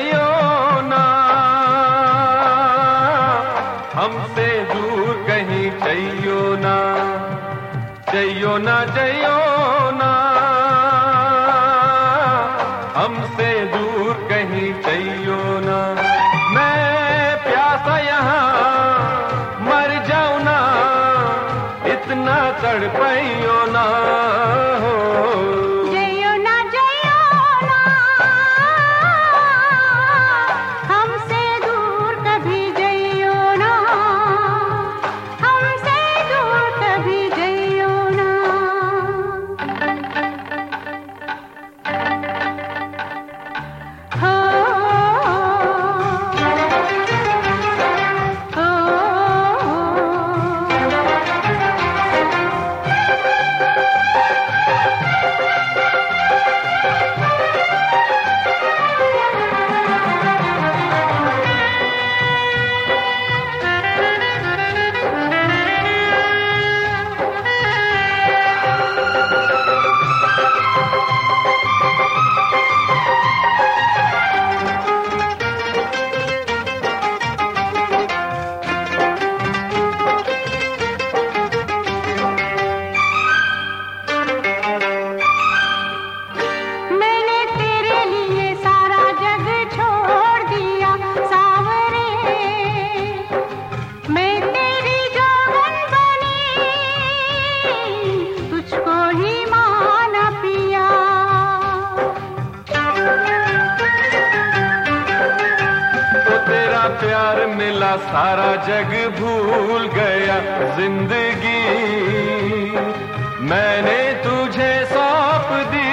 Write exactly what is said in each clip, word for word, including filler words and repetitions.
जइयो ना, हमसे दूर कहीं जइयो ना, जइयो ना जइयो ना, हमसे दूर कहीं जइयो ना। मैं प्यासा यहाँ मर जाऊं ना, इतना तड़पाइयो ना हो। प्यार मिला सारा जग भूल गया, जिंदगी मैंने तुझे सौंप दी,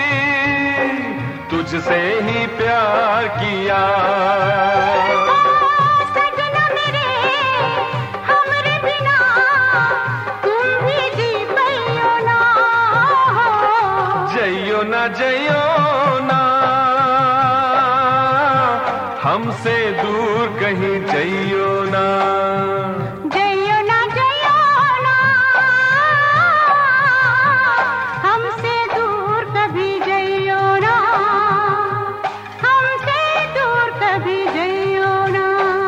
तुझसे ही प्यार किया। सजना मेरे हमरे बिना तुम भी जी पाइयो ना, जइयो ना जइयो ना, हमसे दूर कहीं जइयो ना, जइयो ना जइयो ना, हमसे दूर कभी जइयो ना, हमसे दूर कभी जइयो ना।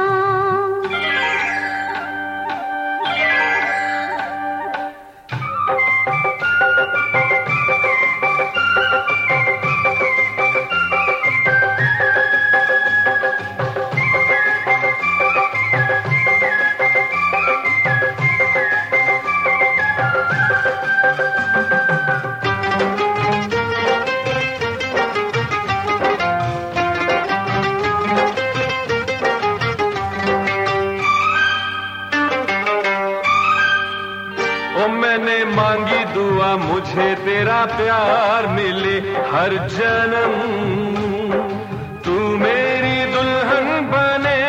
मैंने मांगी दुआ मुझे तेरा प्यार मिले हर जन्म, तू मेरी दुल्हन बने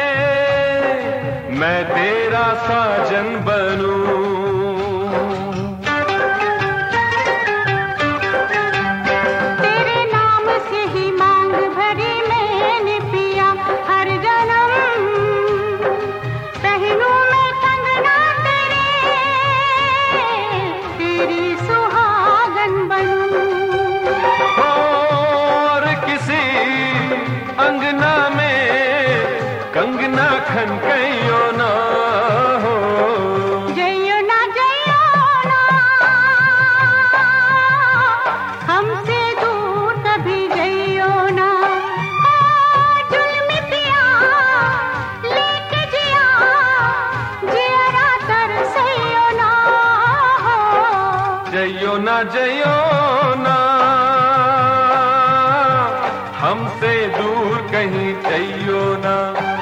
मैं तेरा साजन बनूं। तेरे नाम से ही मांग भरी मैंने पिया हर जन्म, पहनूं मैं कंगना तेरी सुहागन बनूं। और किसी अंगना में कंगना खनकइयो ना हो, जइयो ना जइयो ना, हमसे दूर कभी जइयो ना। जुल्मी पिया लेके जिया जियरा तरसइयो ना हो, जइयो ना जइयो ना, हमसे दूर कहीं जइयो ना।